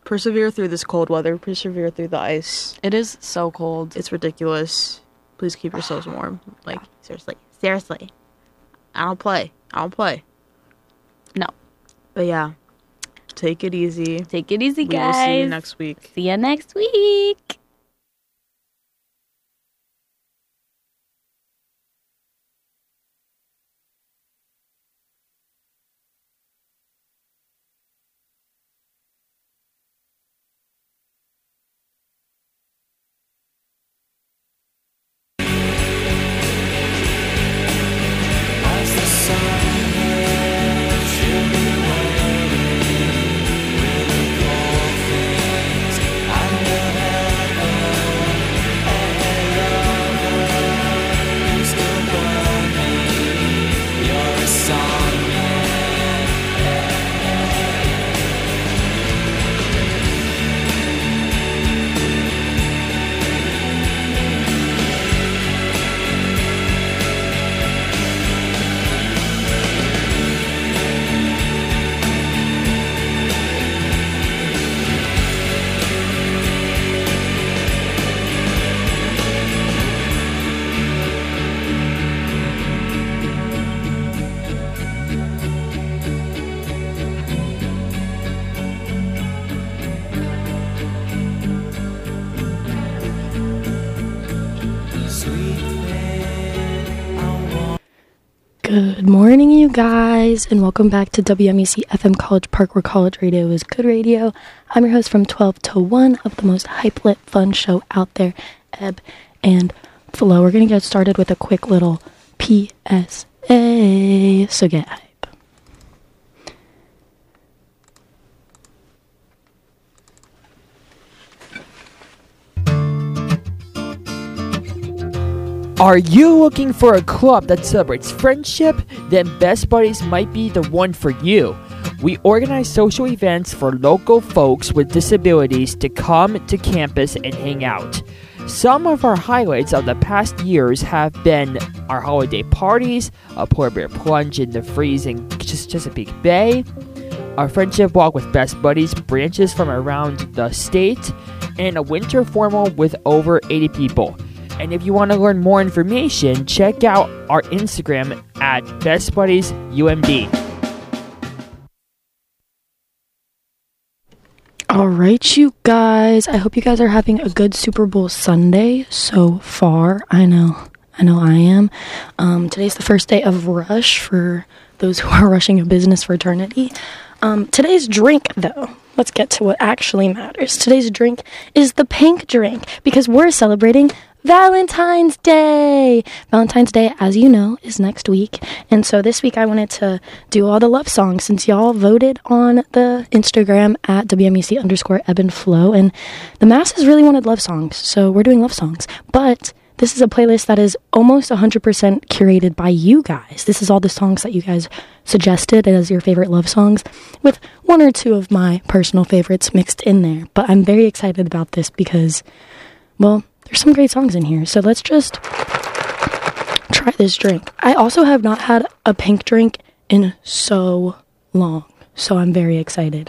Persevere through this cold weather. Persevere through the ice. It is so cold. It's ridiculous. Please keep yourselves warm. Like, seriously. I don't play. No. But yeah, take it easy. Take it easy, guys. We will see you next week. See you next week. Good morning, you guys, and welcome back to WMEC FM College Park, where college radio is good radio. I'm your host from 12 to 1 of the most hype-lit, fun show out there, Ebb and Flo. We're going to get started with a quick little PSA, so get hype. Are you looking for a club that celebrates friendship? Then Best Buddies might be the one for you. We organize social events for local folks with disabilities to come to campus and hang out. Some of our highlights of the past years have been our holiday parties, a polar bear plunge in the freezing Chesapeake Bay, our friendship walk with Best Buddies branches from around the state, and a winter formal with over 80 people. And if you want to learn more information, check out our Instagram at BestBuddiesUMD. All right, you guys. I hope you guys are having a good Super Bowl Sunday so far. I know I am. Today's the first day of Rush for those who are rushing a business for eternity. Today's drink, though. Let's get to what actually matters. Today's drink is the pink drink because we're celebrating Valentine's Day. Valentine's Day, as you know, is next week. And so this week I wanted to do all the love songs since y'all voted on the Instagram at WMEC_ebb and flow. And the masses really wanted love songs. So we're doing love songs. But this is a playlist that is almost 100% curated by you guys. This is all the songs that you guys suggested as your favorite love songs, with one or two of my personal favorites mixed in there. But I'm very excited about this because, well, there's some great songs in here, so let's just try this drink. I also have not had a pink drink in so long, so I'm very excited.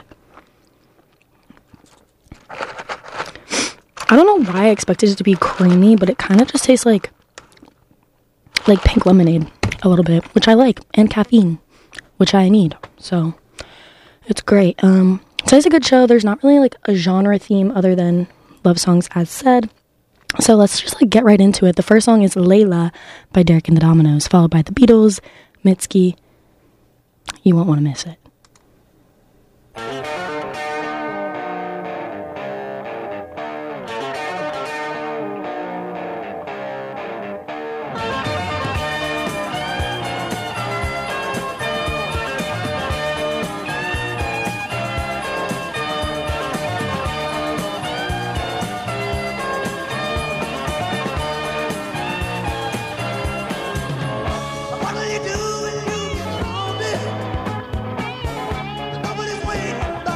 I don't know why I expected it to be creamy, but it kind of just tastes like pink lemonade a little bit, which I like, and caffeine, which I need, so it's great. Today's a good show. There's not really like a genre theme other than love songs, as said. So let's just get right into it. The first song is Layla by Derek and the Dominoes, followed by The Beatles, Mitski. You won't want to miss it. What do you do when you want it? Nobody's waiting.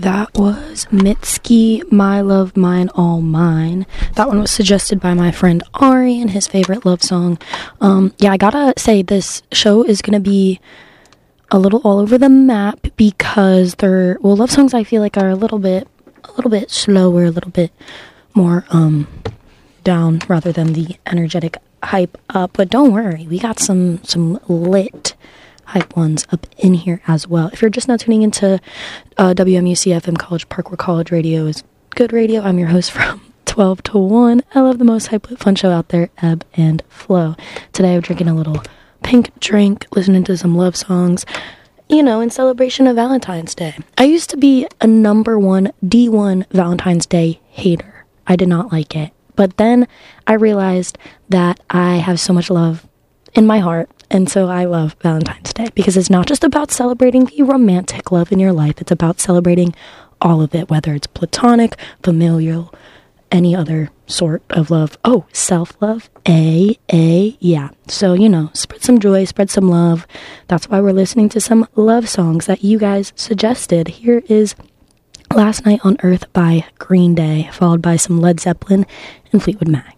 That was Mitski, My Love, Mine, All Mine. That one was suggested by my friend Ari and his favorite love song. Yeah, I gotta say, this show is gonna be a little all over the map because love songs I feel like are a little bit slower, a little bit more down rather than the energetic hype up. But don't worry, we got some lit hype ones up in here as well. If you're just now tuning into WMUC FM College Park, where college radio is good radio, I'm your host from 12 to 1. I love the most hype lit fun show out there, Ebb and Flow. Today I'm drinking a little pink drink, listening to some love songs, in celebration of Valentine's Day. I used to be a number one D1 Valentine's Day hater. I did not like it. But then I realized that I have so much love in my heart, and so I love Valentine's Day because it's not just about celebrating the romantic love in your life. It's about celebrating all of it, whether it's platonic, familial, any other sort of love. Oh, self-love, yeah. So, spread some joy, spread some love. That's why we're listening to some love songs that you guys suggested. Here is Last Night on Earth by Green Day, followed by some Led Zeppelin and Fleetwood Mac.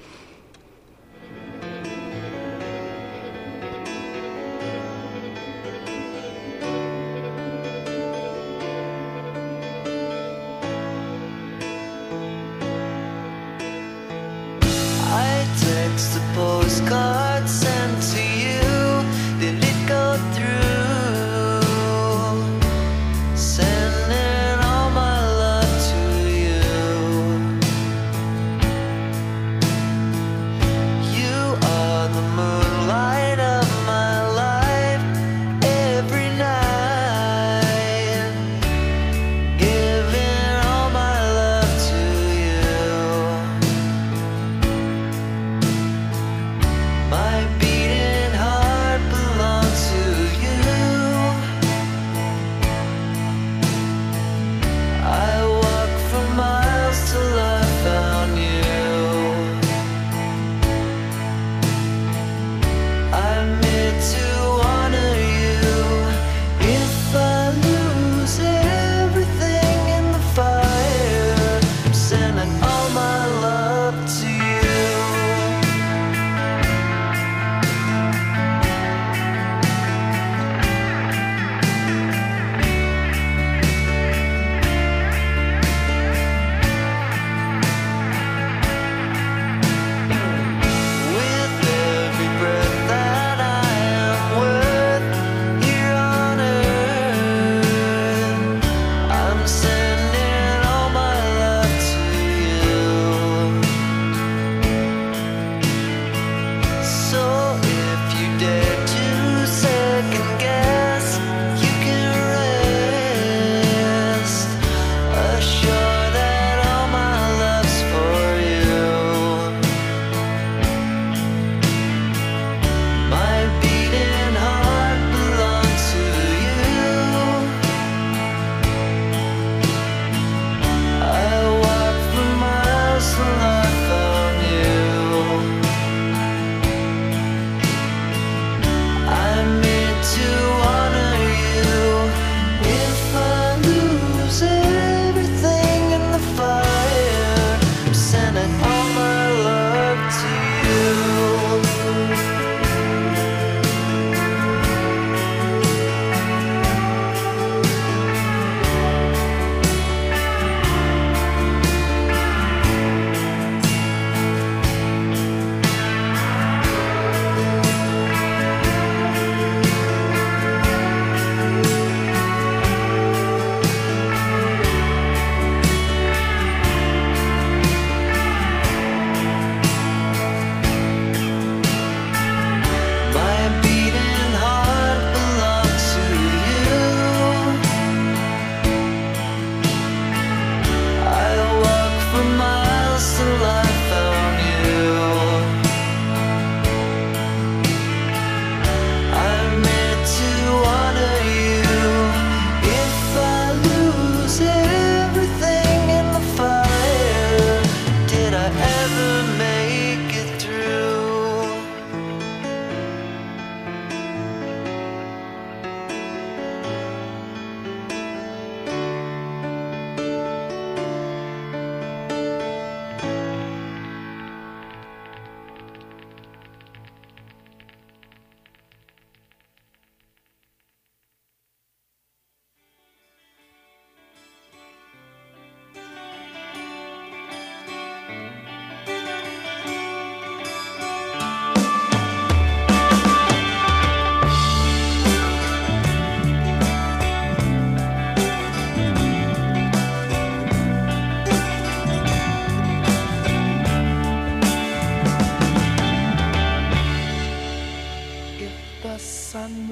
Postcard sent to you, did it go through? Sending all my love to you.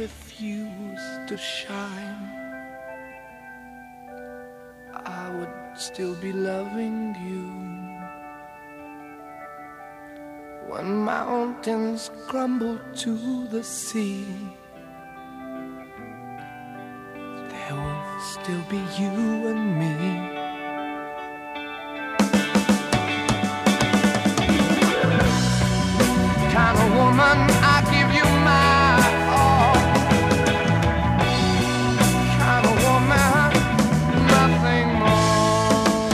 refused to shine, I would still be loving you. When mountains crumble to the sea, there will still be you and me. Kind of woman, I give you my all. Kind of woman, nothing more.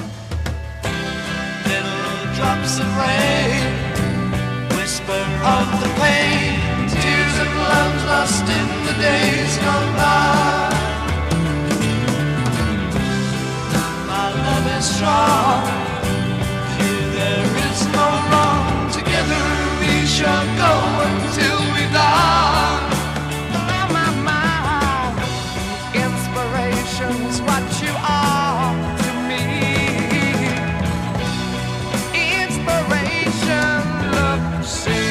Little drops of rain, whisper of the pain, tears of love lost in the days gone by. My love is strong, here there is no wrong. Together we shall go until we die. My, inspiration's what you are to me. Inspiration, love to see.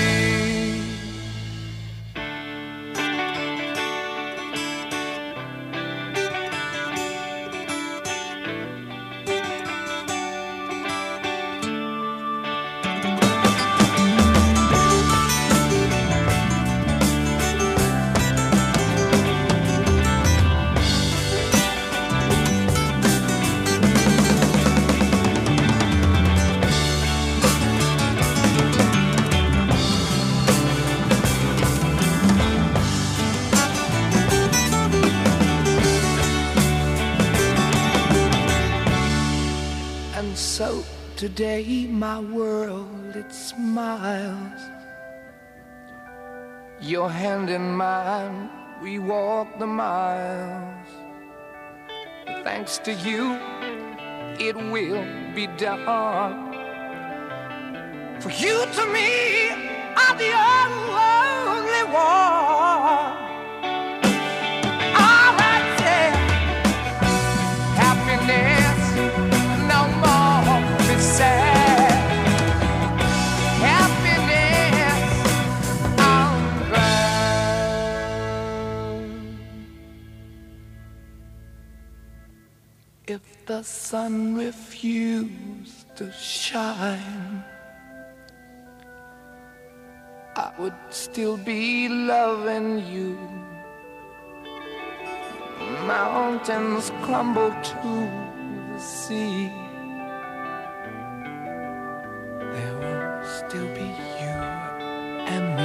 And so today my world, it smiles. Your hand in mine, we walk the miles. Thanks to you, it will be done. For you to me are the only one. All right, yeah. Happiness, no more be sad. Happiness, I'm glad. If the sun refused to shine, I would still be loving you. Mountains crumble to the sea, there will still be you and me.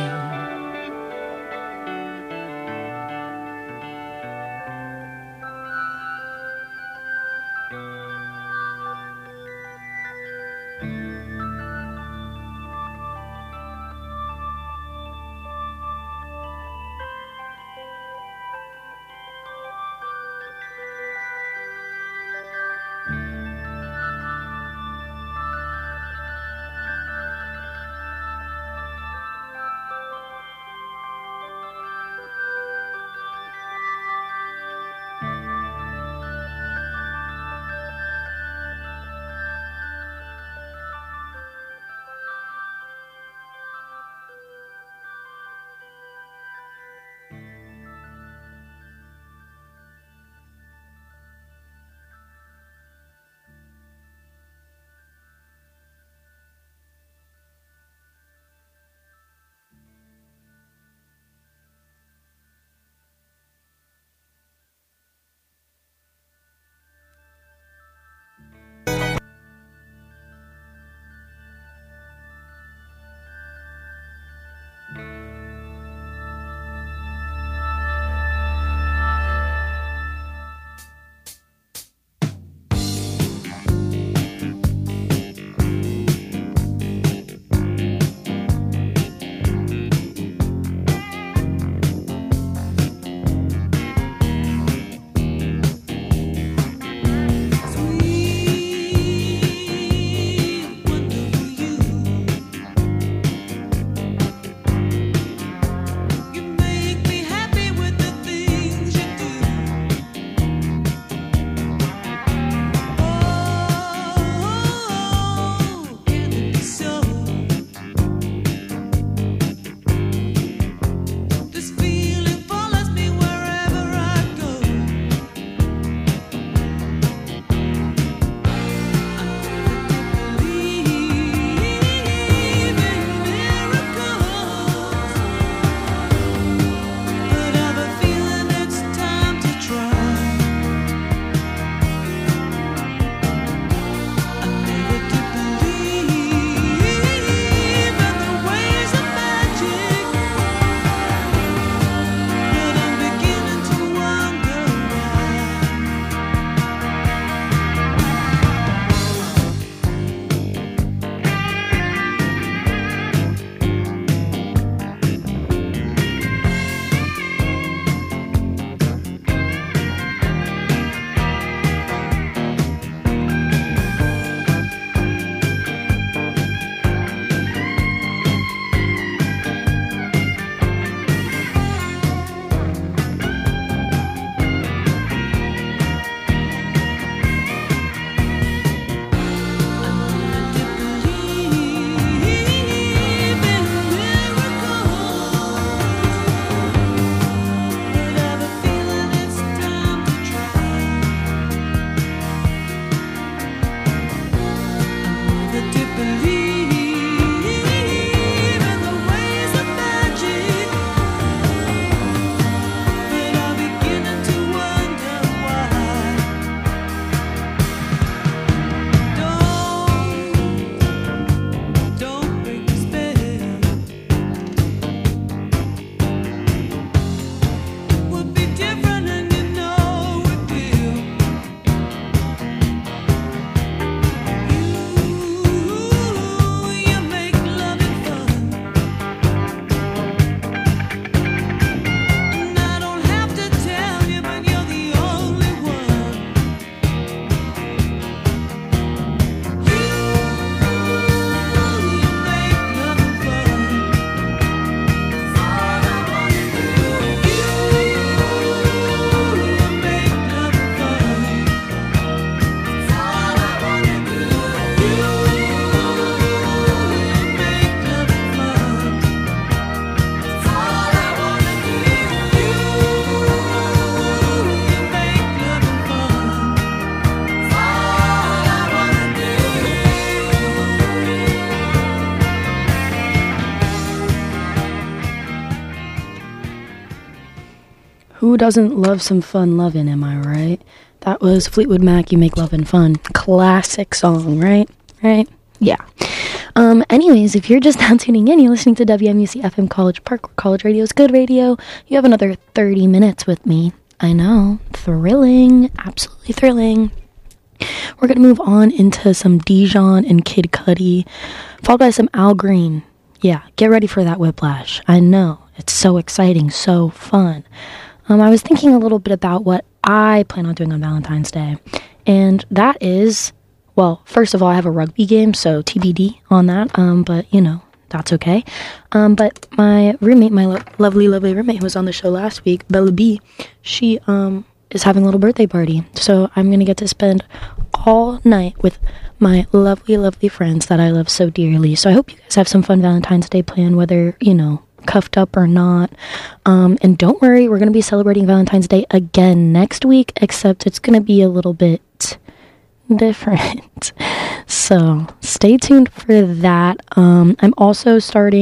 Who doesn't love some fun lovin', am I right? That was Fleetwood Mac, You Make Lovin' Fun. Classic song, right? Right? Yeah. Anyways, if you're just now tuning in, you're listening to WMUC FM College Park, where college radio is good radio. You have another 30 minutes with me. I know. Thrilling. Absolutely thrilling. We're going to move on into some Dijon and Kid Cudi, followed by some Al Green. Yeah, get ready for that whiplash. I know. It's so exciting, so fun. I was thinking a little bit about what I plan on doing on Valentine's Day, and that is, well, first of all, I have a rugby game, so TBD on that, but, you know, that's okay. But my roommate, my lovely roommate who was on the show last week, Bella B, she is having a little birthday party, so I'm going to get to spend all night with my lovely friends that I love so dearly. So I hope you guys have some fun Valentine's Day plan, whether, you know, cuffed up or not. And don't worry, we're going to be celebrating Valentine's Day again next week, except it's going to be a little bit different. So stay tuned for that. I'm also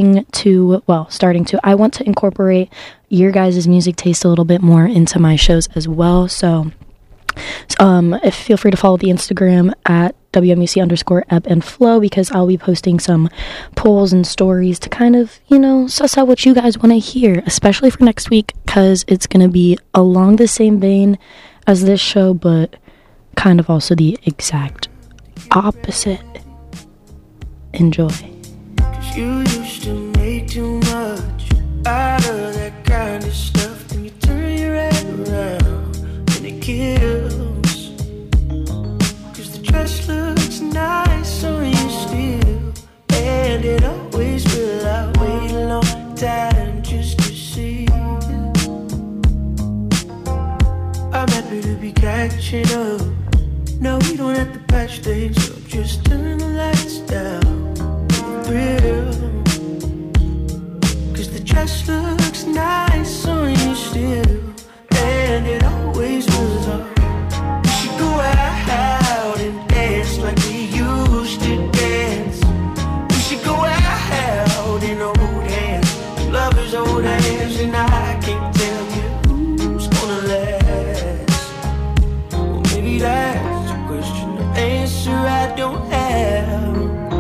I want to incorporate your guys' music taste a little bit more into my shows as well. So feel free to follow the Instagram at WMUC_ebb and flow, because I'll be posting some polls and stories to kind of, you know, suss out what you guys want to hear, especially for next week, because it's going to be along the same vein as this show, but kind of also the exact opposite. Enjoy. 'Cause you used to make too much out of that kind of stuff, and you turn your head around and it kills. 'Cause the dress looks nice on you still, and it always will. I wait a long time just to see. I'm happy to be catching up. No, we don't have to patch things up, just turn the lights down. Thrill. 'Cause the dress looks nice on you still, and it always was on. We should go out and dance like we used to dance. We should go out in old hands, lovers old hands, and I can't tell you who's gonna last. Well, maybe that's a question, the answer I don't have.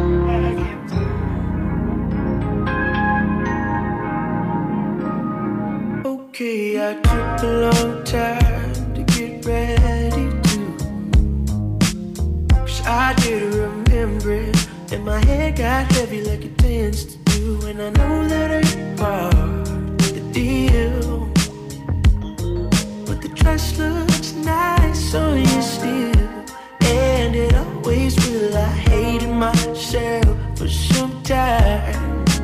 Okay, I took a long time to get ready to, 'cause I didn't remember it, and my head got heavy like it tends to do, and I know that ain't part of the deal. But the dress looks nice on you still, and it always will. I hated myself for some time,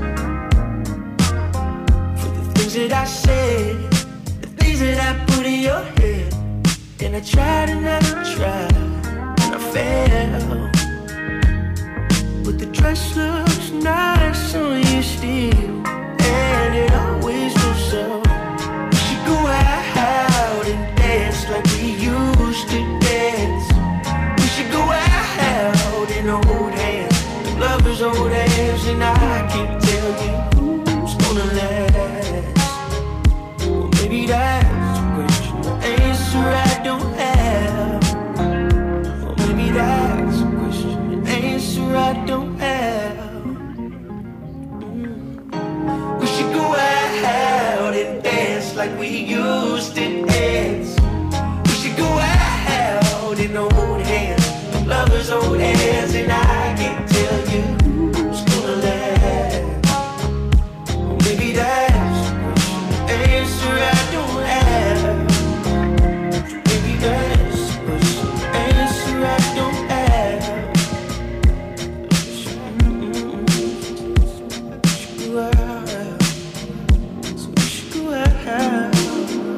that I said, the things that I put in your head, and I tried and I tried, and I failed. But the dress looks nice on you still, and it always was so. We should go out and dance like we used to dance. We should go out in old hands, lovers old hands, and I can't tell you who's gonna last. Maybe that's a question, the answer I don't have. Or maybe that's a question, the answer I don't have. We should go out and dance like we used to dance. We should go out in old hands, lovers old hands, and I can't tell you who's gonna last. Or maybe that's answer I don't have. Maybe that's the answer I don't have. So we should go out.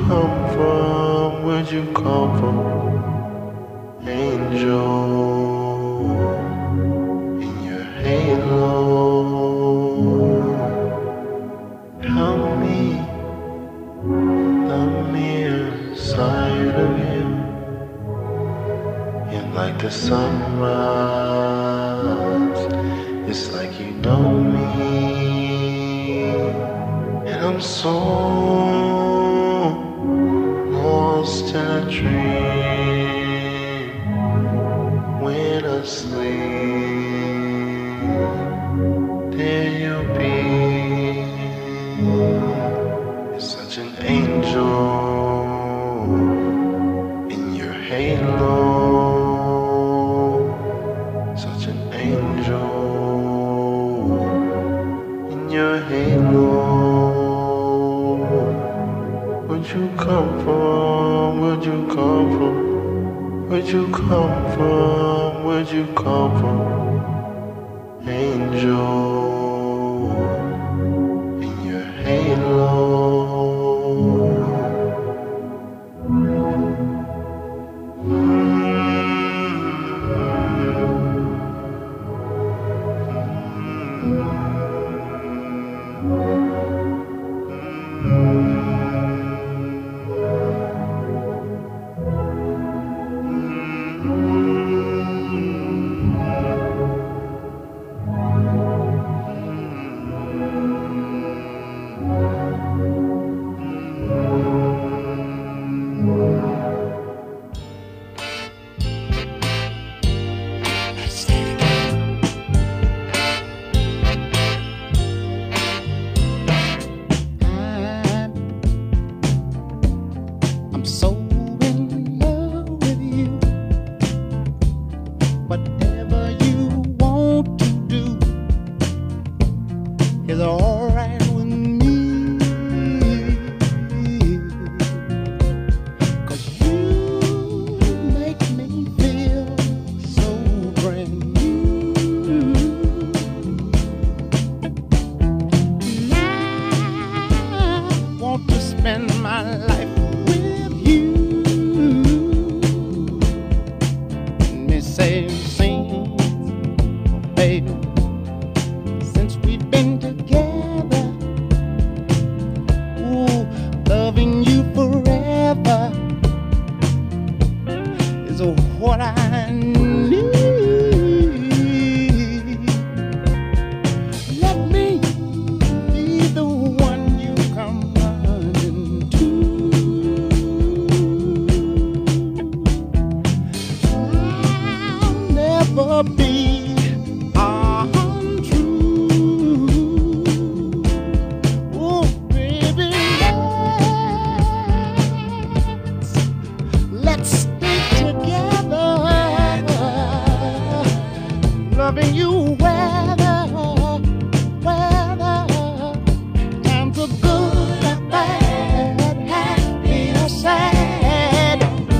come from? Where'd you come from? Angel in your halo. Tell me the mere sight of you. And like the sunrise, it's like you know me. And I'm so lost in a dream. When I sleep, there you'll be. You're such an angel in your halo. Such an angel in your halo. Where'd you come from? Where'd you come from? Where'd you come from? Where'd you come from? Angel in your halo. I'm so in love with you. Whatever you want to do is alright with me. 'Cause you make me feel so brand new. And I want to spend my life with you. Me say, sing, baby, since we've been together. Ooh, loving you forever is what I need. Let me be the one you come running to. I'll never be untrue. Oh, baby, let's stay together. Loving you weather times are good and bad, happy or sad.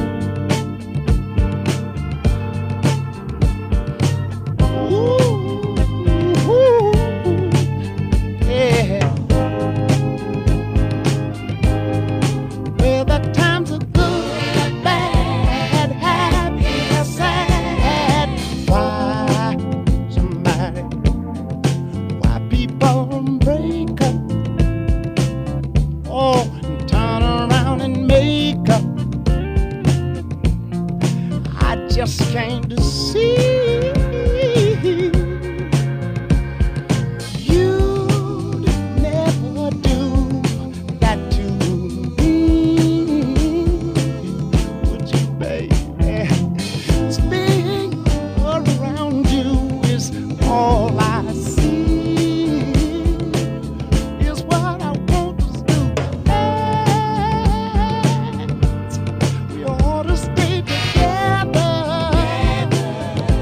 Ooh, yeah. Well, the times are good and bad, happy or sad. Why people break up? Oh, and turn around and make up. I just came to see you'd never do that to me. Would you, baby? Staying around you is all I see. Is what I want us to do. We ought to stay together.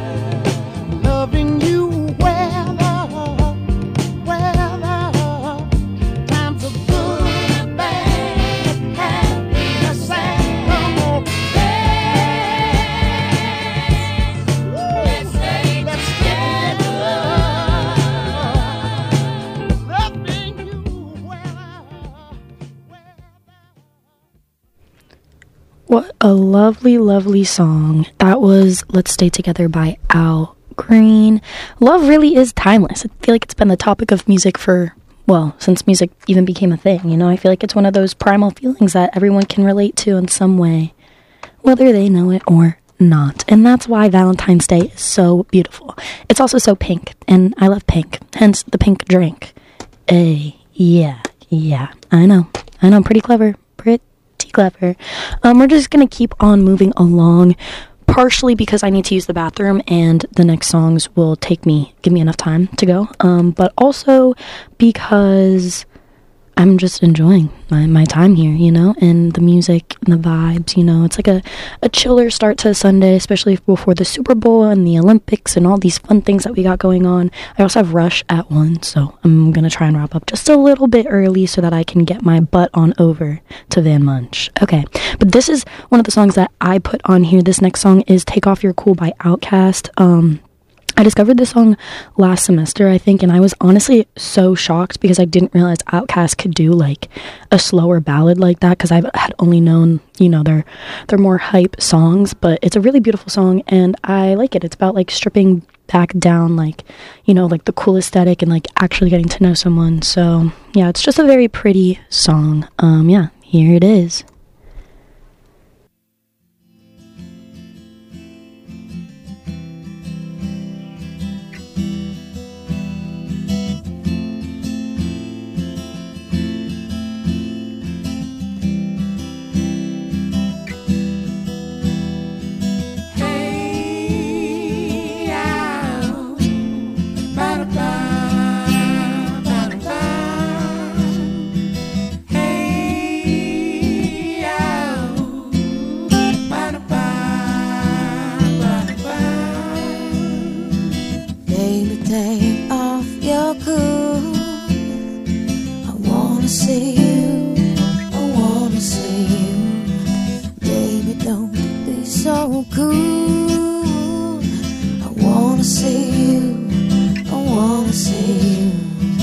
What a lovely, lovely song. That was Let's Stay Together by Al Green. Love really is timeless. I feel like it's been the topic of music for, well, since music even became a thing, you know? I feel like it's one of those primal feelings that everyone can relate to in some way, whether they know it or not. And that's why Valentine's Day is so beautiful. It's also so pink, and I love pink, hence the pink drink. Yeah, I know, pretty clever. Clever. We're just gonna keep on moving along, partially because I need to use the bathroom and the next songs will give me enough time to go, but also because I'm just enjoying my time here, you know, and the music and the vibes, you know. It's like a chiller start to Sunday, especially before the Super Bowl and the Olympics and all these fun things that we got going on. I also have Rush at 1, so I'm going to try and wrap up just a little bit early so that I can get my butt on over to Van Munch. Okay, but this is one of the songs that I put on here. This next song is Take Off Your Cool by Outkast. I discovered this song last semester, I think, and I was honestly so shocked because I didn't realize Outkast could do like a slower ballad like that, because I had only known, you know, they're more hype songs, but it's a really beautiful song and I like it. It's about like stripping back down, like, you know, like the cool aesthetic and like actually getting to know someone. So yeah, it's just a very pretty song. Yeah, here it is. Take off your cool. I wanna see you. I wanna see you. Baby, don't be so cool. I wanna see you. I wanna see you.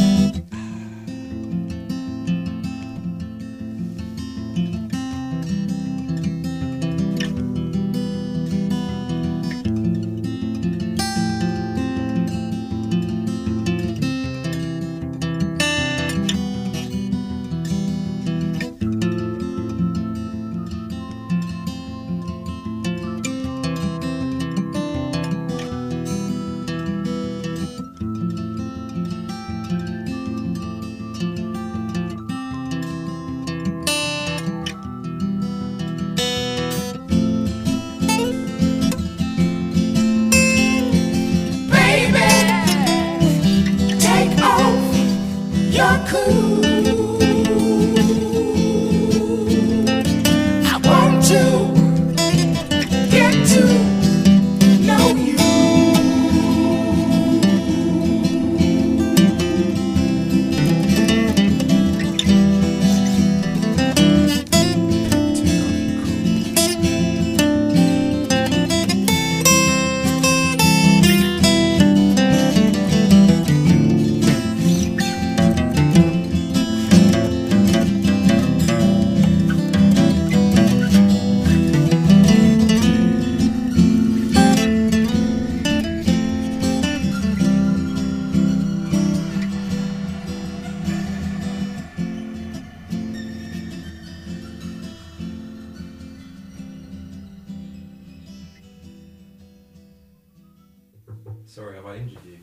Sorry, have I injured you?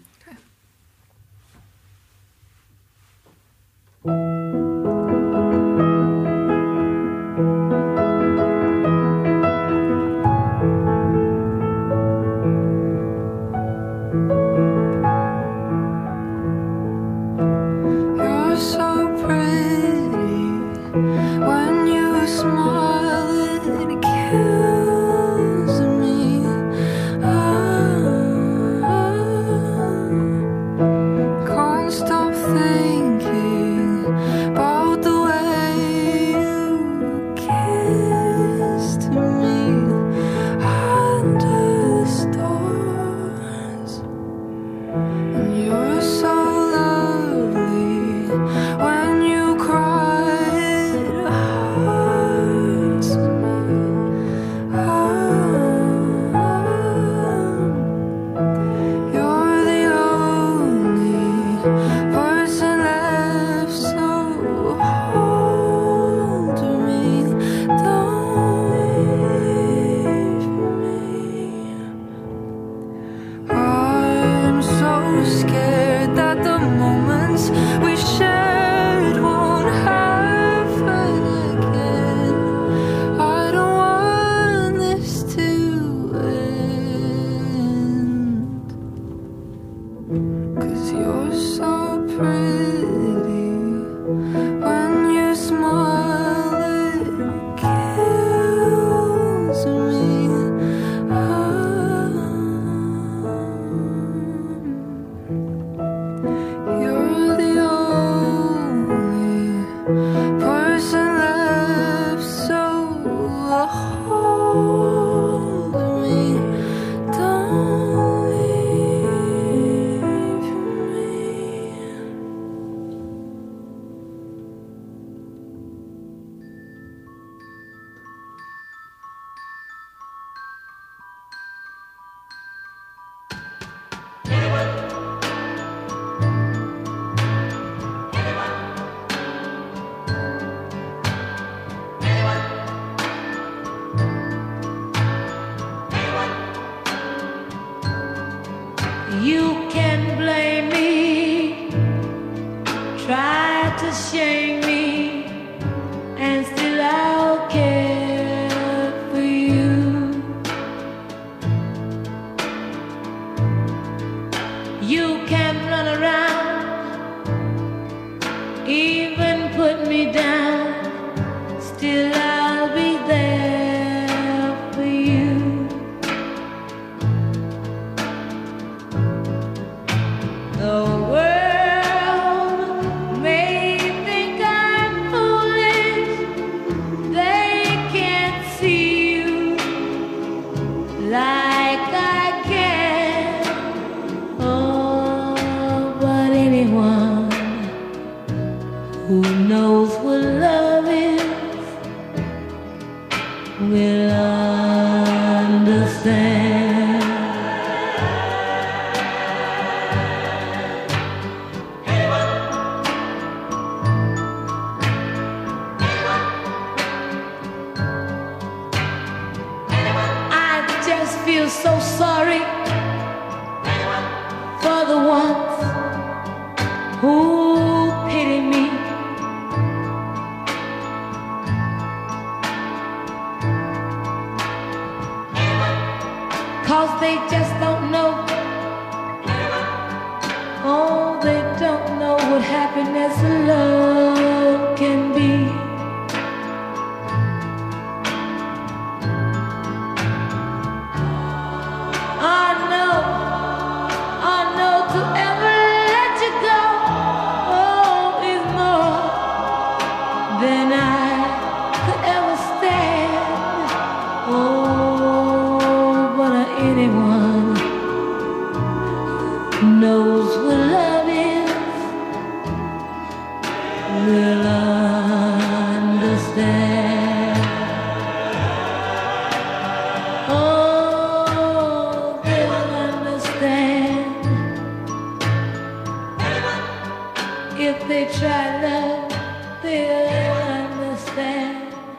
You're so pretty when you smile, it kills me. will understand. I just feel so sorry for the ones who pity me. Cause they just don't know. Oh, they don't know what happiness and love can be. I know to ever let you go, oh, is more than I could ever stand. Oh, but anyone who knows what love is will understand. Oh, they'll understand. If they try love, they'll understand.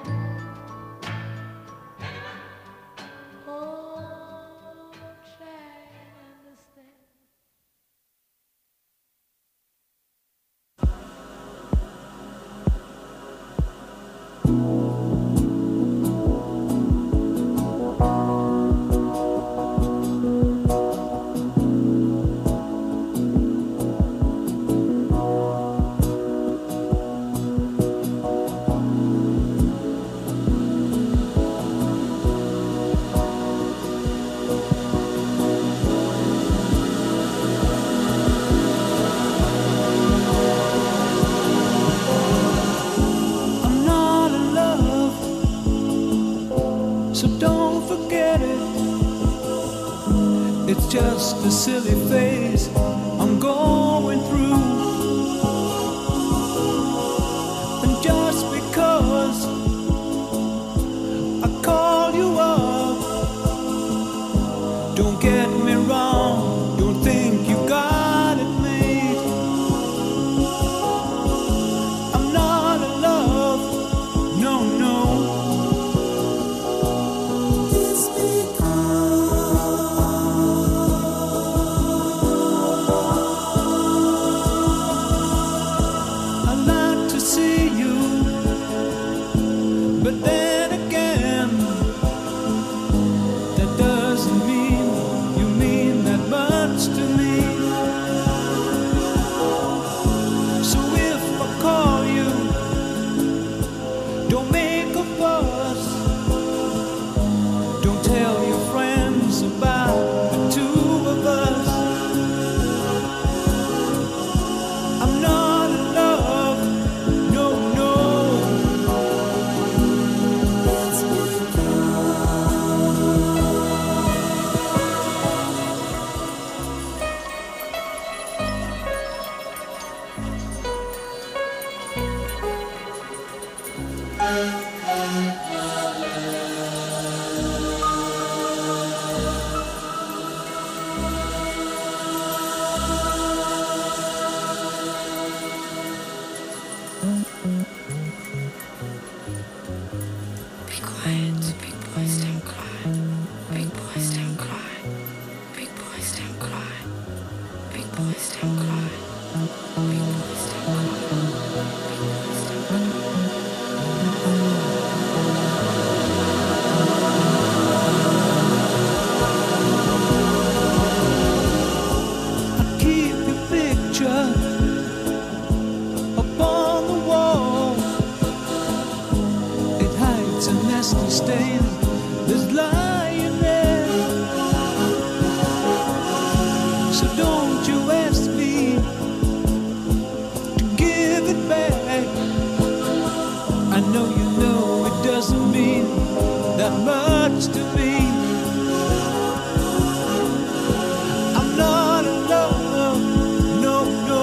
So don't forget it. It's just a silly phase I'm going through. And just because I call you up, don't get me wrong, don't think you got it made. I'm not in love, no, no. But then again, that doesn't mean you mean that much to me. So if I call you, don't make a fuss. Don't tell your friends about the two of us. I'm not in love, no, no. Be quiet, big boys don't cry. Big boys don't cry. Big boys don't cry. Big boys don't cry. Big boys don't cry. I keep your picture upon the wall. It hides a nasty stain that's lying there. So don't you ask me to give it back. I know you know it doesn't mean that much to me. I'm not in love, no, no.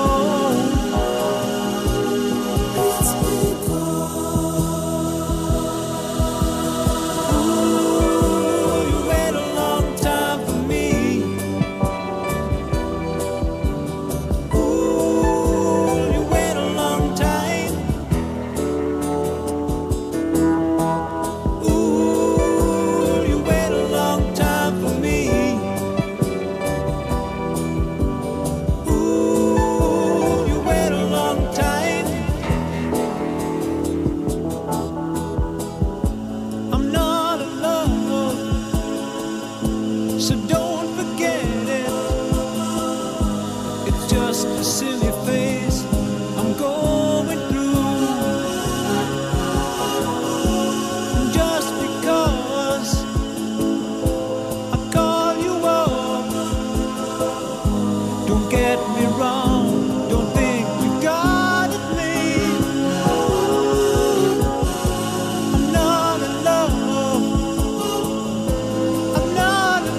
so don't forget it. It's just a silly phase I'm going through. Just because I call you up, don't get me wrong, don't think you got it made. I'm not in love, I'm not in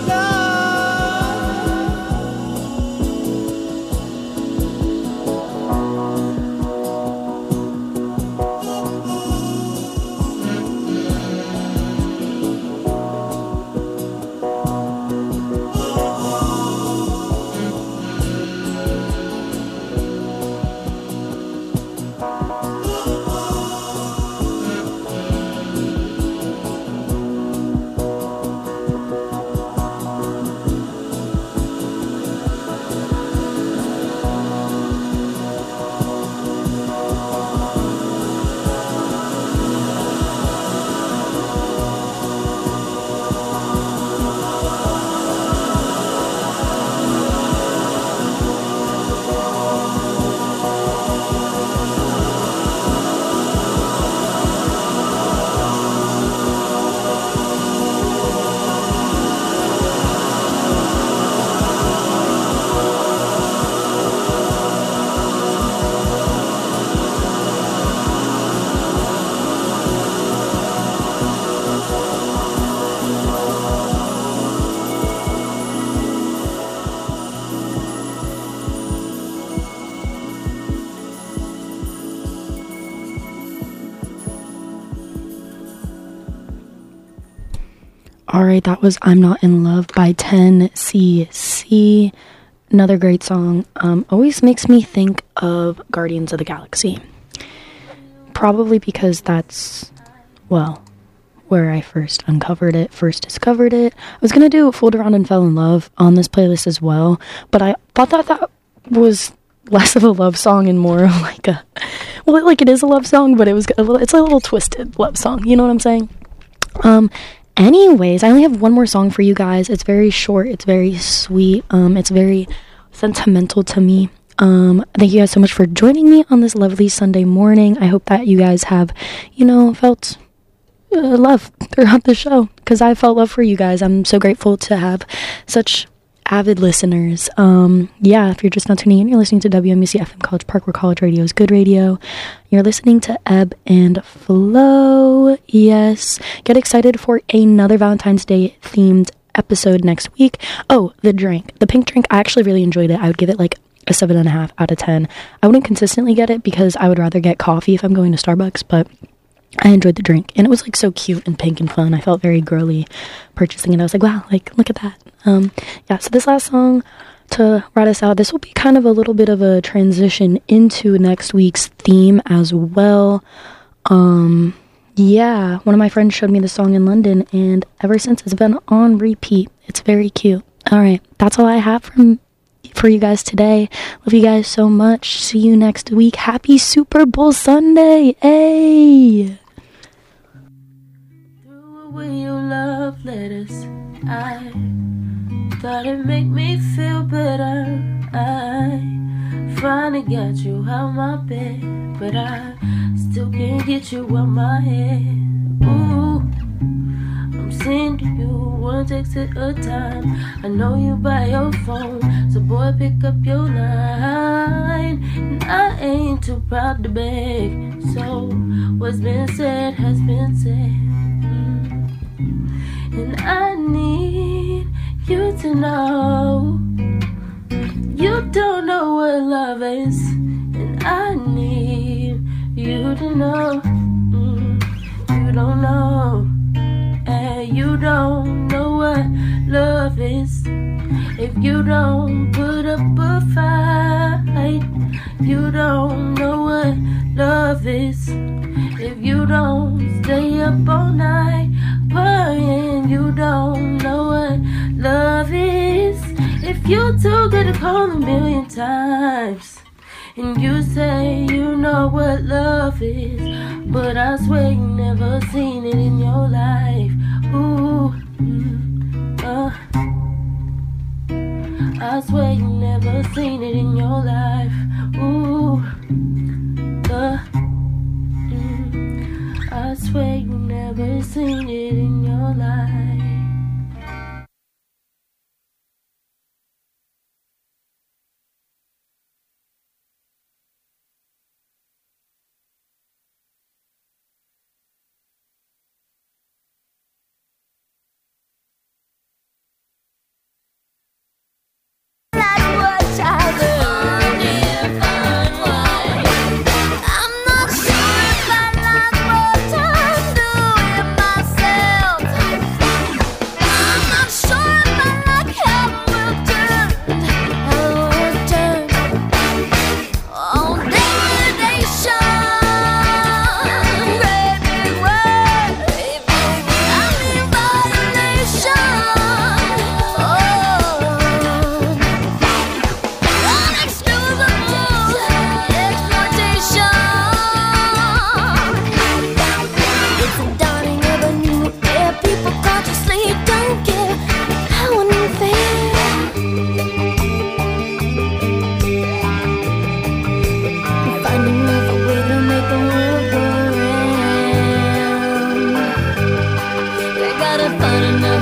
Alright, that was I'm Not in Love by 10cc. Another great song. Always makes me think of Guardians of the Galaxy. Probably because that's, well, where I first discovered it. I was gonna do Fooled Around and Fell in Love on this playlist as well, but I thought that was less of a love song and more like a, well, like it is a love song, but it's a little twisted love song, you know what I'm saying? Anyways, I only have one more song for you guys. It's very short, it's very sweet, it's very sentimental to me. Thank you guys so much for joining me on this lovely Sunday morning. I hope that you guys have, felt love throughout the show, because I felt love for you guys. I'm so grateful to have such avid listeners. If you're just now tuning in, you're listening to WMUC FM College Park, where college radio is good radio. You're listening to Ebb and Flow. Yes, get excited for another Valentine's Day themed episode next week. Oh, the pink drink, I actually really enjoyed it. I would give it like a 7.5 out of 10. I wouldn't consistently get it because I would rather get coffee if I'm going to Starbucks, but I enjoyed the drink, and it was like so cute and pink and fun. I felt very girly purchasing it. I was like, wow, like look at that. So this last song to write us out, this will be kind of a little bit of a transition into next week's theme as well. One of my friends showed me the song in London, and ever since it's been on repeat. It's very cute. Alright, that's all I have for you guys today. Love you guys so much. See you next week. Happy Super Bowl Sunday. Hey! Threw away your love letters. I thought it'd make me feel better. I finally got you out my bed, but I still can't get you out my head. Ooh, I'm sending you one text at a time. I know you by your phone, so boy, pick up your line. And I ain't too proud to beg, so what's been said has been said. And I need you to know you don't know what love is. And I need you to know you don't know. And you don't know what love is. If you don't put up a fight, you don't know what love is. If you don't stay up all night praying, you don't know what love is. If you too good to call a million times, and you say you know what love is, but I swear you never seen it in your life. Ooh, gotta find another